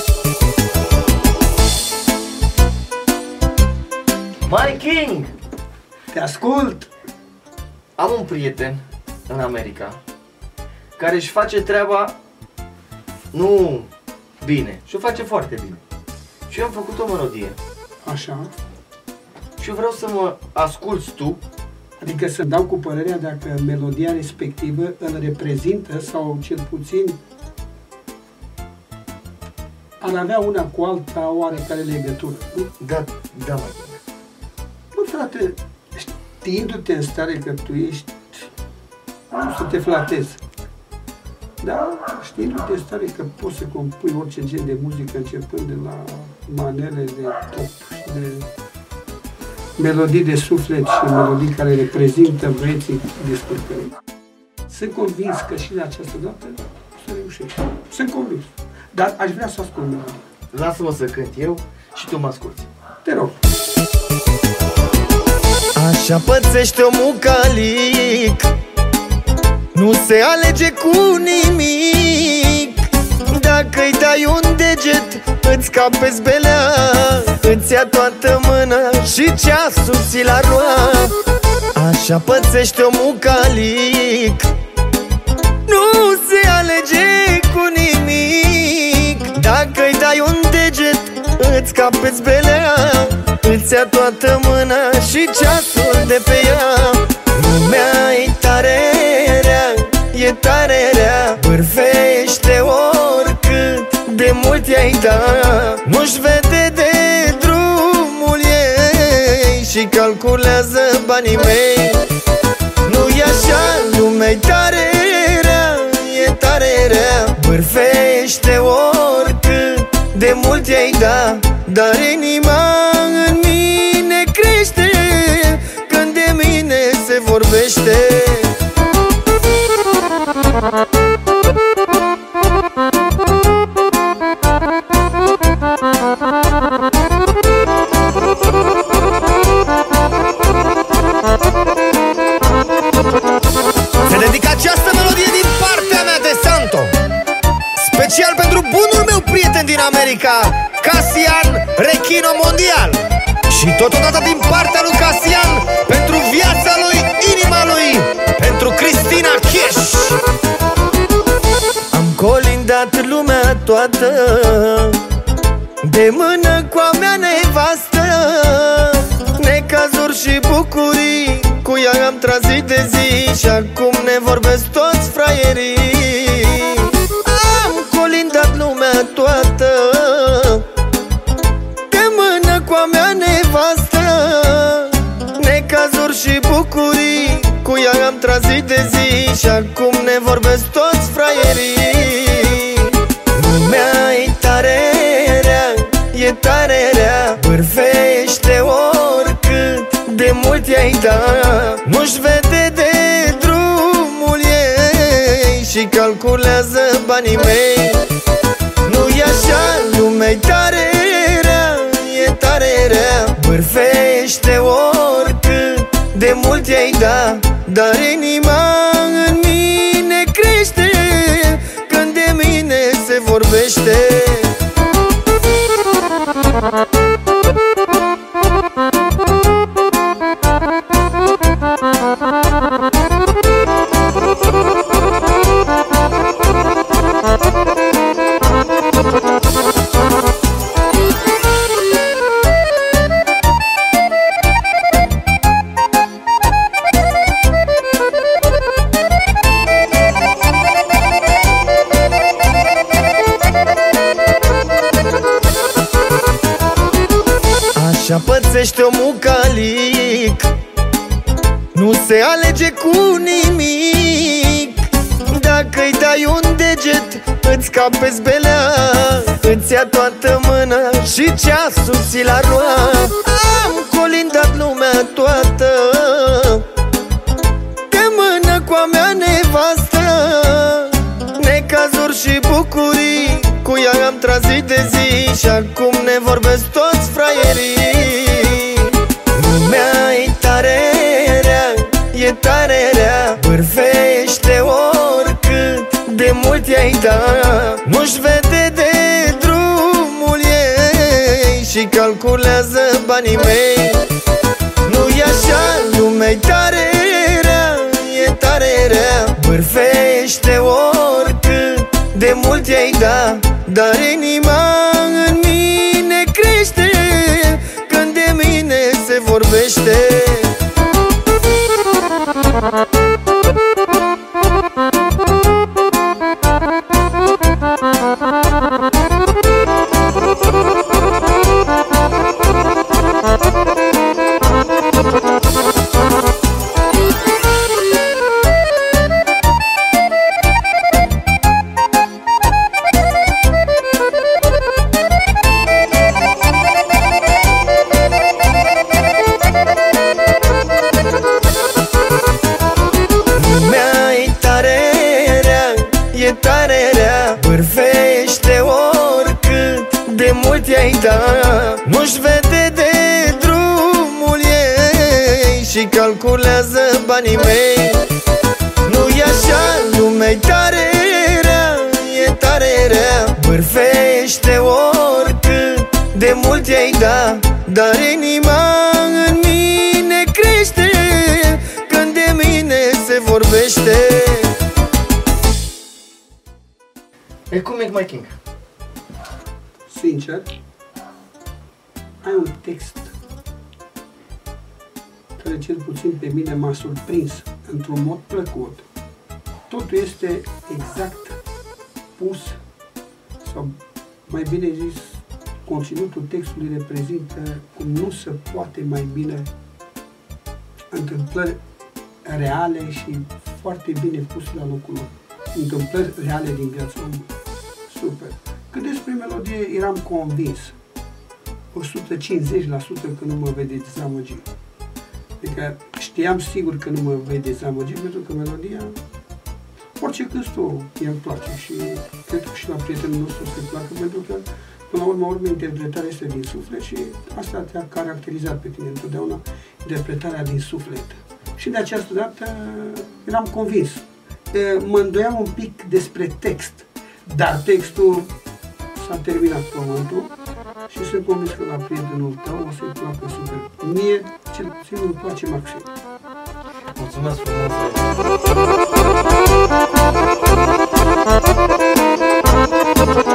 My King! Te ascult! Am un prieten în America care își face treaba nu bine, și o face foarte bine. Și eu am făcut o melodie Așa. și eu vreau să mă asculți tu. Adică să dau cu părerea dacă melodia respectivă îl reprezintă sau cel puțin ar avea una cu alta oarecare legătură, nu? Da, da, mai bine. Bă, frate, știindu-te în stare că tu ești, nu să te flatezi, dar știindu-te în stare că poți să compui orice gen de muzică începând de la manele de top și de melodii de suflet și melodii care reprezintă băieții descurcării. Sunt convins că și de această dată o să reușești. Sunt convins. Dar aș vrea să ascult melodia. Lasă-mă să cânt eu și tu mă asculți. Te rog. Așa pățește omul calic, nu se alege cu nimic. Dacă-i dai un deget, îți capezi belea, îți ia toată mâna și ceasul ți l-a luat. Așa pățește omul calic, nu se alege cu nimic. Dacă-i dai un deget, îți capezi belea, îți ia toată mâna și ceasul de pe ea. Lumea e tare rea, e tare rea, bârfește oricât de mult i-ai da. Nu-și vede de drumul ei și calculează banii mei. Nu-i așa, lumea-i tare rea, e tare rea, bârfește oricât de mult i-ai da. Dar inima în mine crește când de mine se vorbește. Se dedică această melodie din partea mea de Santo, special pentru bunul meu prieten din America, Casian Rechino Mondial. Și totodată din partea lui Casian, pentru viața lui, inima lui, pentru Cristina Cash. Am colindat lumea toată, de mână cu a mea nevastă. Necazuri și bucurii, cu ea am tras zi de zi și acum ne vorbesc toți fraierii. Am colindat lumea toată, de mână cu a mea nevastă. Necazuri și bucurii, cu ea am tras zi de zi și acum ne vorbesc toți fraierii. Lumea e tare rea, e tare rea, bârfește oricât de mult i-ai da. Nu-și vede de drumul ei și calculează banii mei. Nu-i așa, lumea-i tare rea, e tare rea, bârfește oricât de mult i-ai da. Dar inima în mine crește când de mine se vorbește. Așa pățește omul calic, nu se alege cu nimic. Dacă-i dai un deget, îți capezi belea, îți ia toată mâna și ceasul ți l-a luat. Am colindat lumea toată, de mână cu a mea nevastă. Necazuri și bucurii, cu ea am tras zi de zi și acum ne vorbesc toți fraierii. Lumea e tare rea, e tare rea, bârfește oricât de mult i-ai da. Nu-și vede de drum și calculează banii mei. Nu-i așa, lumea-i tare rea, e tare rea. Bârfește oricât de mult i-ai da, dar inima în mine crește când de mine se vorbește. E tare rea, bârfește oricât de mult i-ai da. Nu-și vede de drumul ei și calculează banii mei. Nu-i așa, lumea-i tare rea, e tare rea. Bârfește oricât de mult i-ai da, dar inima în mine crește când de mine se vorbește. E cum e My King? Sincer, ai un text care cel puțin pe mine m-a surprins într-un mod plăcut. Totul este exact pus, sau mai bine zis, conținutul textului reprezintă cum nu se poate mai bine întâmplări reale și foarte bine puse la locul lor. Întâmplări reale din viața omului. Super. Cât despre melodie, eram convins 150% că nu mă vei dezamăgi. Adică știam sigur că nu mă vei dezamăgi, pentru că melodia, orice cânti tu, ea îmi place și cred că și la prietenul nostru se placă, pentru că până la urmă, interpretarea este din suflet și asta te-a caracterizat pe tine întotdeauna, interpretarea din suflet. Și de această dată eram convins. Mă îndoiam un pic despre text, dar textul s-a terminat pământul și sunt convins că la prietenul tău o să-i placă super. Mie, cel puțin, îmi place maxim. Mulțumesc frumos!